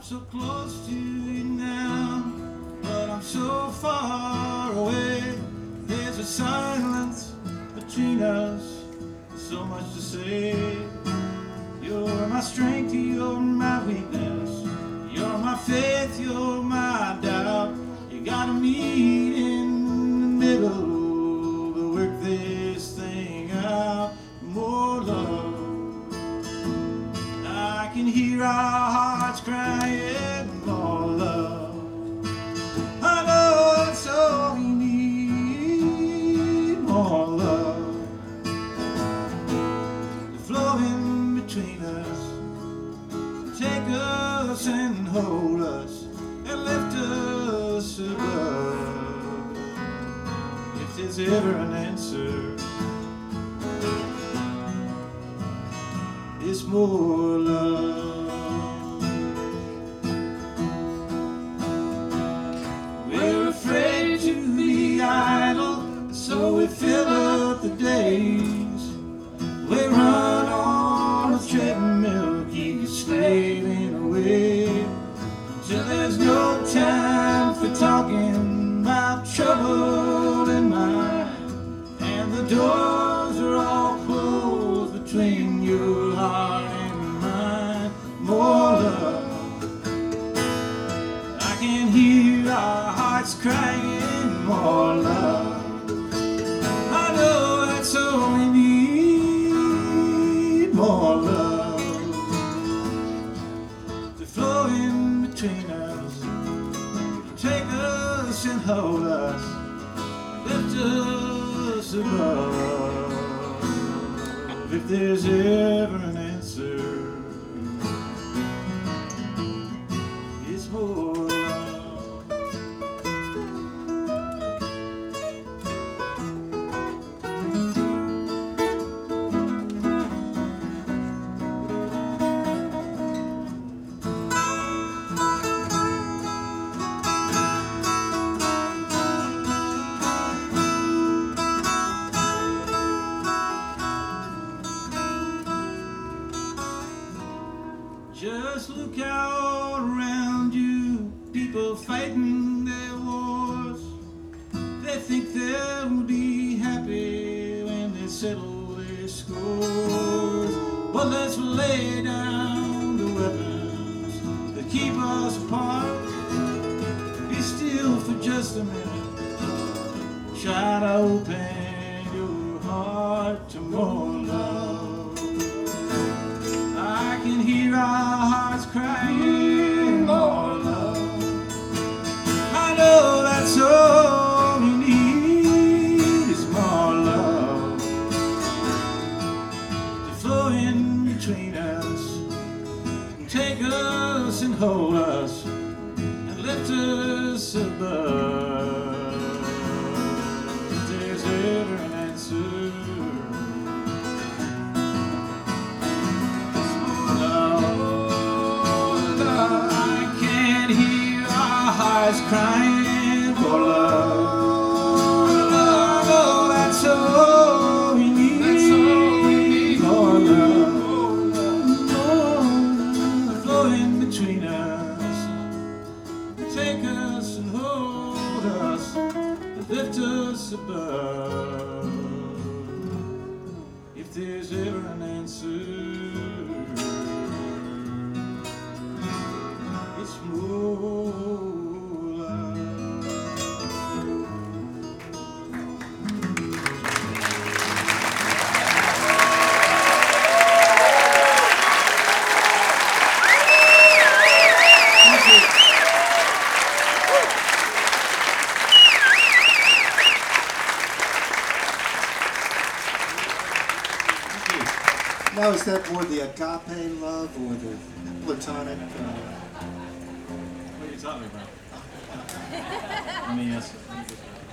I'm so close to you now, but I'm so far away. There's a silence between us, so much to say. You're my strength, you're my weakness. You're my faith, you're my doubt. You gotta meet in the middle to work this thing out. More love. I can hear our hearts crying. More love. I know that's all we need. More love. The flowing between us. Take us and hold us and lift us above. If there's ever an answer, it's more love. We're afraid to be idle, so we fill up the days. We run on a treadmill, keep slaving away, till there's no time for talking about trouble in mind, and the doors are all closed between your heart and mine. More love. I can hear our hearts crying. More love. I know that's all we need. More love. To flow in between us, take us and hold us, lift us above. If there's ever an answer, it's more love. Just look out around you, people fighting their wars. They think they'll be happy when they settle their scores. But let's lay down the weapons that keep us apart. Be still for just a minute. Try to open your heart to more love. I can hear our hearts crying. More love. I know that's all we need is more love. To flow in between us, and take us and hold us and lift us above. If there's ever an answer, crying for love. Oh, that's all we need. More love. Flowing between us. Take us and hold us and lift us above. If there's ever an answer, it's more. Now, is that more the agape love or the platonic? What are you talking about? Let me ask you.